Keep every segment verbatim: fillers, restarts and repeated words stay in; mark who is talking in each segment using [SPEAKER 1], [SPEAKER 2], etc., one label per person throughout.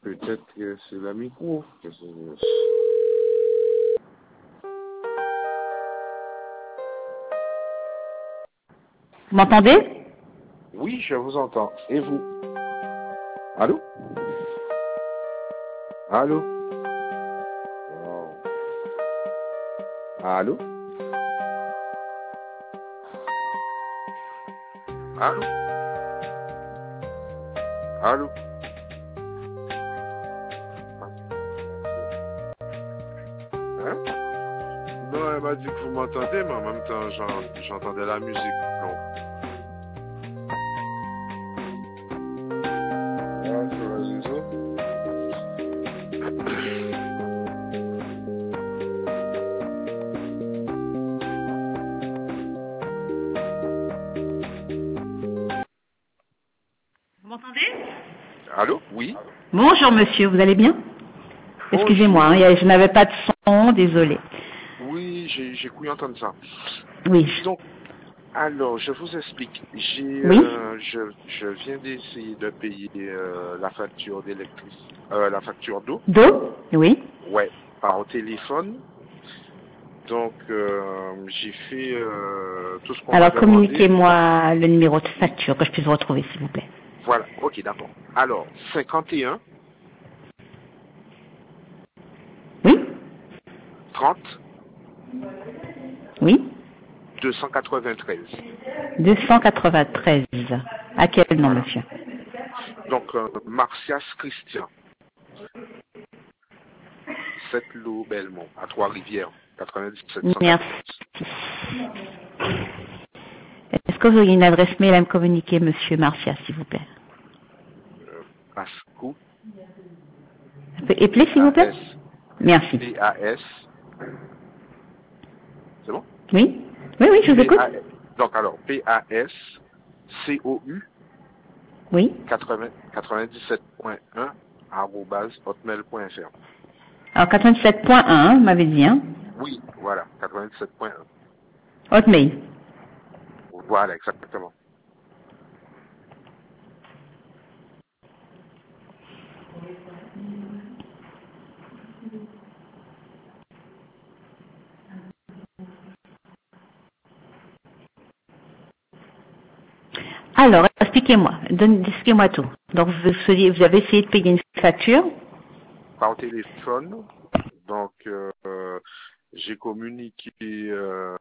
[SPEAKER 1] peut-être que c'est la micro. Que c'est...
[SPEAKER 2] Vous m'entendez?
[SPEAKER 1] Oui, je vous entends. Et vous? Allô? Allô? Wow. Allô? Allô? Allô? Hein? Non, elle m'a dit que vous m'entendez, mais en même temps, j'en- j'entendais la musique. Non. Ah, sur le réseau.
[SPEAKER 2] Vous m'entendez?
[SPEAKER 1] Allô? Oui?
[SPEAKER 2] Bonjour monsieur, vous allez bien? Excusez-moi, hein,
[SPEAKER 1] Bonjour.
[SPEAKER 2] je n'avais pas de son, désolé.
[SPEAKER 1] Oui, j'ai j'ai cru entendre ça.
[SPEAKER 2] Oui.
[SPEAKER 1] Donc, alors, je vous explique. J'ai,
[SPEAKER 2] Oui?
[SPEAKER 1] euh, je, je viens d'essayer de payer euh, la facture d'électricité, euh, la facture d'eau.
[SPEAKER 2] Do? Oui.
[SPEAKER 1] Ouais, par téléphone. Donc, euh, j'ai fait euh, tout ce qu'on m'a
[SPEAKER 2] Alors
[SPEAKER 1] demandé.
[SPEAKER 2] communiquez-moi le numéro de facture que je puisse retrouver, s'il vous plaît.
[SPEAKER 1] Voilà, ok, d'accord. Alors, cinquante et un,
[SPEAKER 2] Oui?
[SPEAKER 1] trente,
[SPEAKER 2] Oui?
[SPEAKER 1] deux cent quatre-vingt-treize.
[SPEAKER 2] deux cent quatre-vingt-treize. À quel nom,
[SPEAKER 1] Voilà.
[SPEAKER 2] monsieur?
[SPEAKER 1] Donc, euh, Martias Christian, sept Lot Belmont, à Trois-Rivières, quatre-vingt-dix-sept cent
[SPEAKER 2] Merci.
[SPEAKER 1] quatorze.
[SPEAKER 2] Est-ce que vous auriez une adresse mail à me communiquer, monsieur Marcia, s'il vous plaît?
[SPEAKER 1] Euh, Pasco,
[SPEAKER 2] Appelez, s'il vous plaît?
[SPEAKER 1] P A S,
[SPEAKER 2] Merci.
[SPEAKER 1] P A S, c'est bon?
[SPEAKER 2] Oui? Oui, oui, je vous
[SPEAKER 1] P
[SPEAKER 2] écoute.
[SPEAKER 1] A S, donc alors, P A S, C O U,
[SPEAKER 2] Oui?
[SPEAKER 1] quatre-vingt-dix-sept point un, arrobase, hotmail point F R.
[SPEAKER 2] Alors, quatre-vingt-sept point un, vous m'avez dit, hein?
[SPEAKER 1] Oui, voilà, quatre-vingt-dix-sept point un.
[SPEAKER 2] Hotmail.
[SPEAKER 1] Voilà, exactement.
[SPEAKER 2] Alors, expliquez-moi. Donne- Expliquez-moi tout. Donc, vous, faisiez- vous avez essayé de payer une facture?
[SPEAKER 1] Par téléphone, donc euh, euh, j'ai communiqué euh,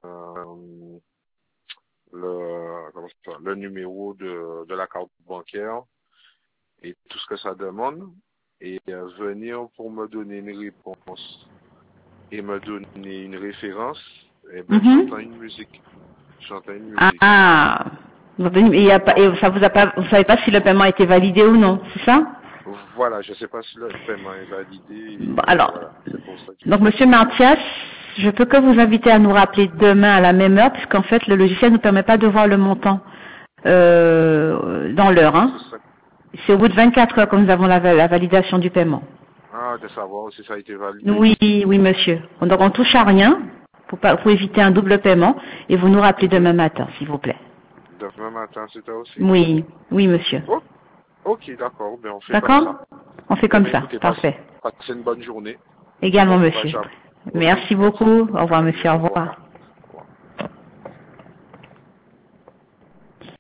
[SPEAKER 1] le, comment ça, le numéro de, de la carte bancaire et tout ce que ça demande, et euh, venir pour me donner une réponse et me donner une référence, et ben
[SPEAKER 2] Mhm.
[SPEAKER 1] j'entends une musique. J'entends une
[SPEAKER 2] Ah,
[SPEAKER 1] musique.
[SPEAKER 2] ah. Donc, il y a pas, et ça vous a pas, vous savez pas si le paiement a été validé ou non, c'est ça?
[SPEAKER 1] Voilà, je ne sais pas si le paiement est validé,
[SPEAKER 2] Bon,
[SPEAKER 1] et euh,
[SPEAKER 2] alors,
[SPEAKER 1] voilà, c'est pour ça que je
[SPEAKER 2] donc
[SPEAKER 1] vous
[SPEAKER 2] Monsieur
[SPEAKER 1] appelle.
[SPEAKER 2] Martias, je peux que vous inviter à nous rappeler demain à la même heure, puisqu'en fait le logiciel ne nous permet pas de voir le montant euh, dans l'heure. Hein.
[SPEAKER 1] C'est ça.
[SPEAKER 2] C'est au bout de vingt-quatre heures que nous avons la, la validation du paiement.
[SPEAKER 1] Ah, de savoir si ça a été validé.
[SPEAKER 2] Oui, oui, monsieur. Donc on touche à rien pour, pas, pour éviter un double paiement et vous nous rappelez
[SPEAKER 1] Mhm.
[SPEAKER 2] demain matin, s'il vous plaît.
[SPEAKER 1] Demain matin, c'était aussi.
[SPEAKER 2] Oui, oui, monsieur.
[SPEAKER 1] Oh, ok, d'accord, ben on fait comme
[SPEAKER 2] D'accord?
[SPEAKER 1] ça.
[SPEAKER 2] On fait
[SPEAKER 1] Eh
[SPEAKER 2] comme
[SPEAKER 1] bien
[SPEAKER 2] ça.
[SPEAKER 1] écoutez, passe-
[SPEAKER 2] Parfait.
[SPEAKER 1] passez une bonne journée et
[SPEAKER 2] Également,
[SPEAKER 1] bon
[SPEAKER 2] monsieur.
[SPEAKER 1] courage à vous. Ok,
[SPEAKER 2] Merci
[SPEAKER 1] merci.
[SPEAKER 2] beaucoup. Au revoir,
[SPEAKER 1] Allez,
[SPEAKER 2] monsieur. Au
[SPEAKER 1] au
[SPEAKER 2] revoir.
[SPEAKER 1] revoir.